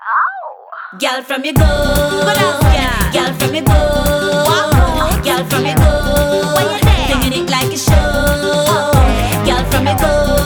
Oh. Girl from you good, yeah. Girl from you good, girl from you good. Where you there? Singing it like a show. Girl from you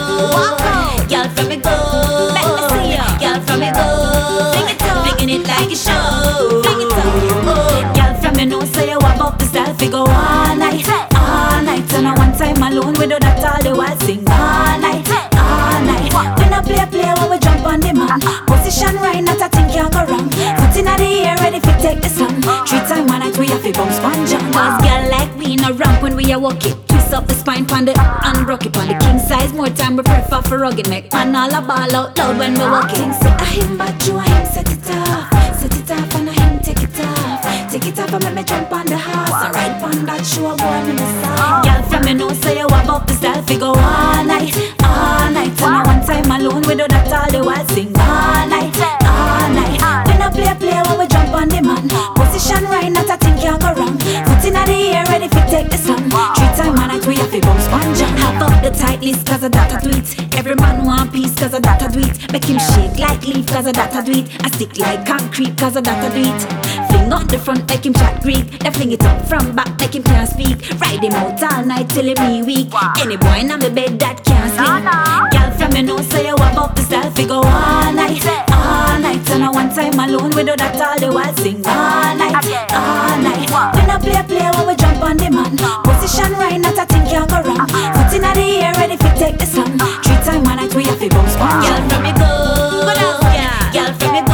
good, girl from you good. Let me see ya. Girl from you good, Sing it up. singing it like a show. Sing it up. Girl from you know say you about the style fi go all night, all night. And one time alone we do that all the while sing all night, all night. We no play when we jump on the man. Position right, not a thing can go wrong. Foot inna the air, ready fi take the song. 3 times one night we have fi bounce sponge on. Cause girl like we no ramp when we a walk it. Twist up the spine pon the and rock it on the king size. More time we prefer for rugged make man all a ball out loud when we walk it. Say a him but you a him set it off and a him take it off. Take it off and make me jump on the horse. And ride pon that show a boy in the side. Girl from me know say you about the style fi go all night, all night. And one time alone we do that all the while sing all night, all night. We no play when we jump on the man. Position right, not a thing can go wrong. Foot inna the air, ready fi take the song. 3 times one night we have fi bounce sponge on. Have up the tight list cause of that I do it. Every man want peace cause of that I do it. Make him shake like leaf cause of that I do it. I stick like concrete cause of that I do it. Fling up the front make him chat Greek. Then fling it up from back make him can't speak. Ride him out all night till him be weak. Any boy in my bed that can't sleep. Girl from me know say you about the style fi go all night, all night. And one time alone we do that all the while sing all night, all night. We no play when we jump on the man. Position right, not a thing can go wrong. Foot inna the air, ready fi take the song. 3 times one night we have fi bounce sponge. Girl from me good, girl from me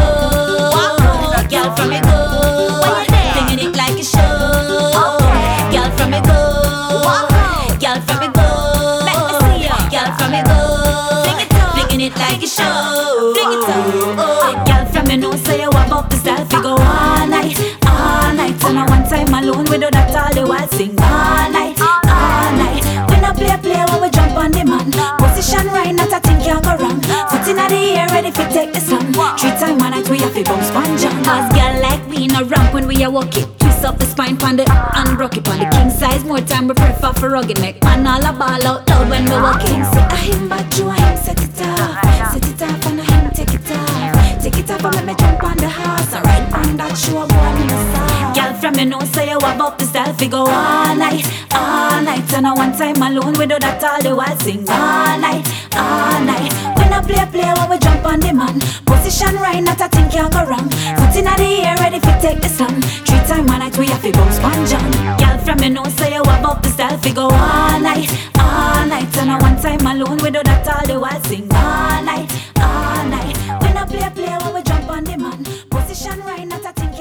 good, girl from me good. Singing it like a show. Girl from me good, girl from me good. Let me see ya. Girl from me good, Sing it up. singing it like a show. Sing it up. Girl from me know say you about the style fi go all night, all night. And one time alone we do that all the while sing all night, all night. We no play when we jump on the man. Position right, not a thing can go wrong. Foot inna the air, ready fi take the song. 3 times one night we have fi bounce sponge on. Cause girl like we no ramp when we a walk it. Twist up the spine pon the and rock it on the king size. More time we prefer for rugged make man all a ball out loud when we walk it. Say a him but you a him set it off and a him take it off. Take it off and make me jump on the horse. And ride on that show a boy in the side. Girl from me know say you about the style fi go all night, all night. And one time alone we do that all the while sing all night, all night. We no play when we jump on the man. Position right, not a thing can go wrong. Foot inna the air, ready fi take the song. 3 times one night we have fi bounce sponge on. Girl from me know say you about the style fi go all night, all night. And one time alone we do that all the while sing all night, all night. We no play when we jump on the man. Position right, not a thing